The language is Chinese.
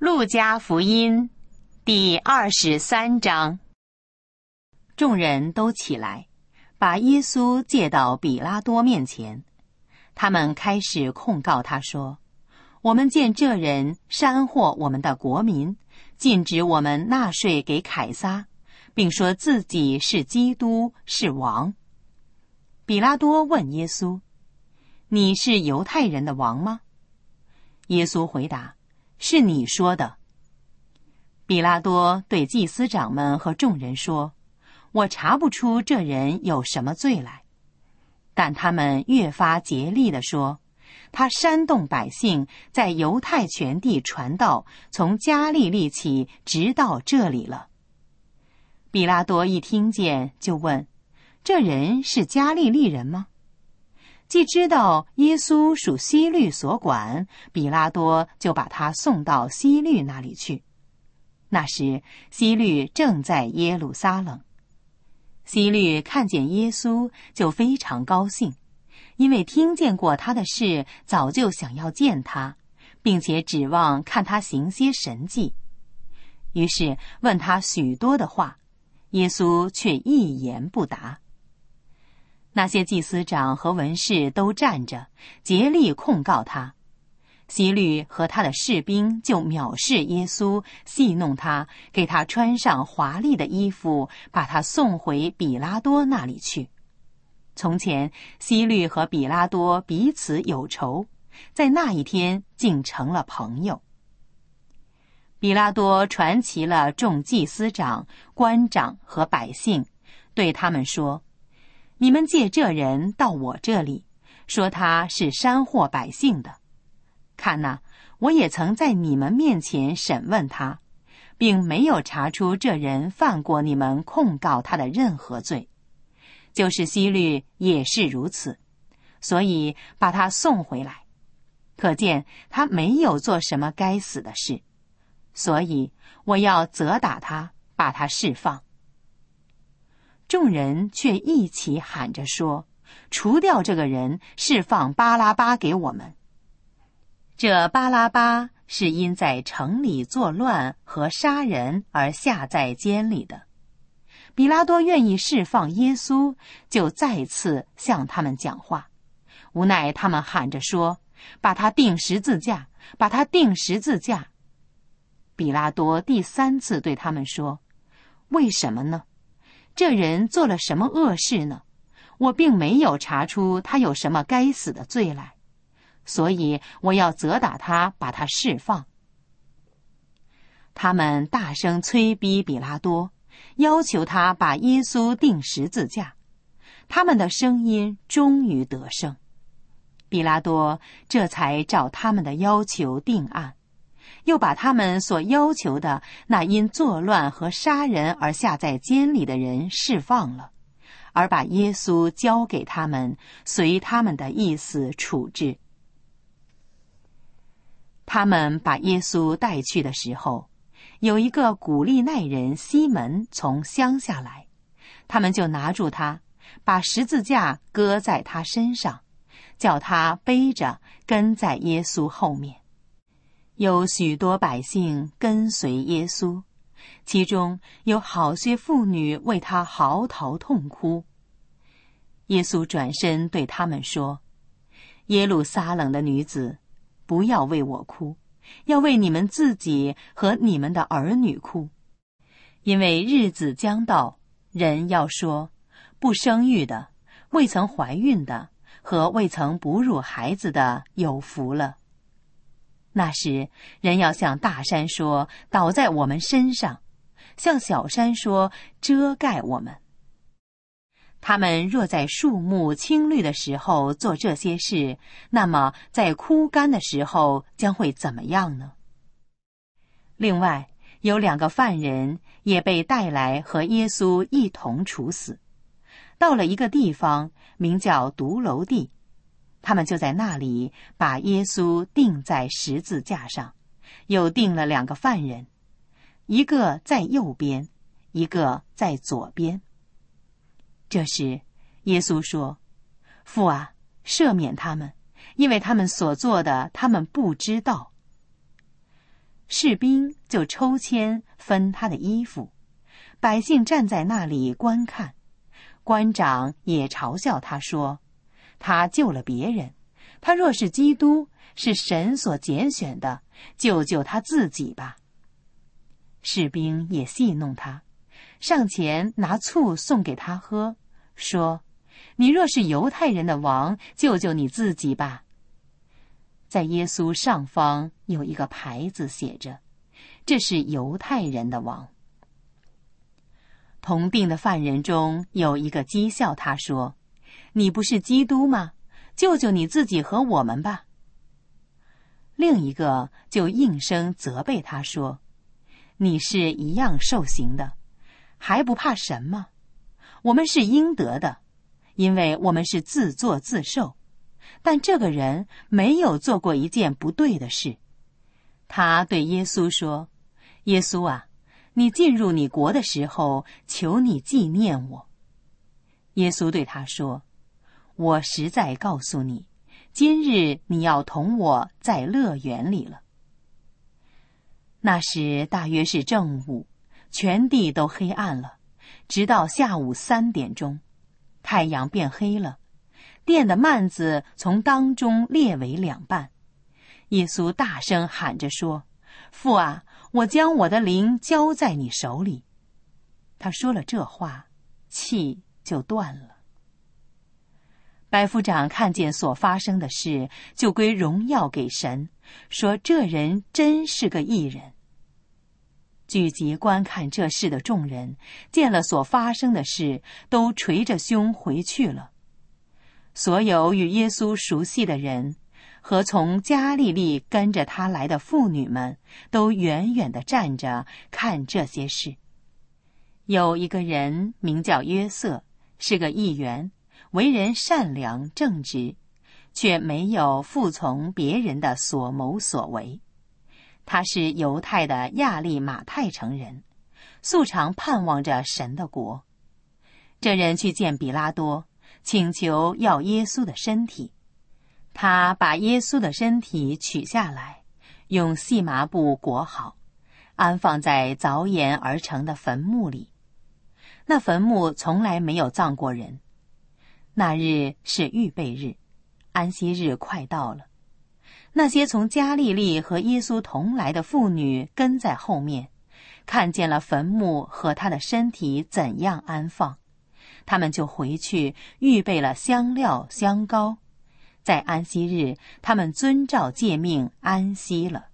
路加福音第23章。众人都起来，把耶稣借到比拉多面前。他们开始控告他说：我们见这人煽惑我们的国民，禁止我们纳税给凯撒，并说自己是基督，是王。比拉多问耶稣：你是犹太人的王吗？耶稣回答：是你说的。比拉多对祭司长们和众人说：我查不出这人有什么罪来。但他们越发竭力地说，他煽动百姓在犹太全地传道，从加利利起直到这里了。比拉多一听见就问：这人是加利利人吗？既知道耶稣属希律所管，比拉多就把他送到希律那里去。那时希律正在耶路撒冷。希律看见耶稣就非常高兴，因为听见过他的事，早就想要见他，并且指望看他行些神迹。于是问他许多的话，耶稣却一言不答。那些祭司长和文士都站着，竭力控告他。希律和他的士兵就藐视耶稣，戏弄他，给他穿上华丽的衣服，把他送回比拉多那里去。从前希律和比拉多彼此有仇，在那一天竟成了朋友。比拉多传齐了众祭司长、官长和百姓，对他们说：你们借这人到我这里，说他是煽惑百姓的。看哪，我也曾在你们面前审问他，并没有查出这人犯过你们控告他的任何罪。就是希律也是如此，所以把他送回来。可见他没有做什么该死的事，所以我要责打他，把他释放。众人却一起喊着说：除掉这个人，释放巴拉巴给我们。这巴拉巴是因在城里作乱和杀人而下在监里的。比拉多愿意释放耶稣，就再次向他们讲话。无奈他们喊着说：把他钉十字架，把他钉十字架。比拉多第3次对他们说：为什么呢？这人做了什么恶事呢？我并没有查出他有什么该死的罪来，所以我要责打他，把他释放。他们大声催逼比拉多，要求他把耶稣钉十字架。他们的声音终于得胜，比拉多这才照他们的要求定案，又把他们所要求的那因作乱和杀人而下在监里的人释放了，而把耶稣交给他们，随他们的意思处置。他们把耶稣带去的时候，有一个古利奈人西门从乡下来，他们就拿住他，把十字架搁在他身上，叫他背着跟在耶稣后面。有许多百姓跟随耶稣，其中有好些妇女为他嚎啕痛哭。耶稣转身对他们说：耶路撒冷的女子，不要为我哭，要为你们自己和你们的儿女哭。因为日子将到，人要说：不生育的、未曾怀孕的和未曾哺乳孩子的有福了。那时人要向大山说：倒在我们身上，向小山说：遮盖我们。他们若在树木青绿的时候做这些事，那么在枯干的时候将会怎么样呢？另外有2个犯人也被带来和耶稣一同处死。到了一个地方名叫独楼地，他们就在那里把耶稣钉在十字架上，又钉了2个犯人，一个在右边，一个在左边。这时耶稣说：父啊，赦免他们，因为他们所做的他们不知道。 士兵就抽签分他的衣服，百姓站在那里观看。官长也嘲笑他说，他救了别人，他若是基督，是神所拣选的，救救他自己吧。士兵也戏弄他，上前拿醋送给他喝，说，你若是犹太人的王，救救你自己吧。在耶稣上方有一个牌子写着，这是犹太人的王。同定的犯人中有一个讥笑他说，你不是基督吗？救救你自己和我们吧。另一个就应声责备他说，你是一样受刑的，还不怕神吗？我们是应得的，因为我们是自作自受，但这个人没有做过一件不对的事。他对耶稣说，耶稣啊，你进入你国的时候，求你纪念我。耶稣对他说，我实在告诉你，今日你要同我在乐园里了。那时大约是正午，全地都黑暗了，直到下午3点钟，太阳变黑了，殿的幔子从当中裂为2半。耶稣大声喊着说，父啊，我将我的灵交在你手里。他说了这话，气就断了。百夫长看见所发生的事，就归荣耀给神，说这人真是个义人。聚集观看这事的众人，见了所发生的事，都捶着胸回去了。所有与耶稣熟悉的人和从加利利跟着他来的妇女们，都远远地站着看这些事。有一个人名叫约瑟，是个议员，为人善良正直，却没有服从别人的所谋所为。他是犹太的亚利马太城人，素常盼望着神的国。这人去见比拉多，请求要耶稣的身体。他把耶稣的身体取下来，用细麻布裹好，安放在凿研而成的坟墓里。那坟墓从来没有葬过人。那日是预备日，安息日快到了。那些从加利利和耶稣同来的妇女跟在后面，看见了坟墓和他的身体怎样安放，他们就回去预备了香料香膏。在安息日，他们遵照诫命安息了。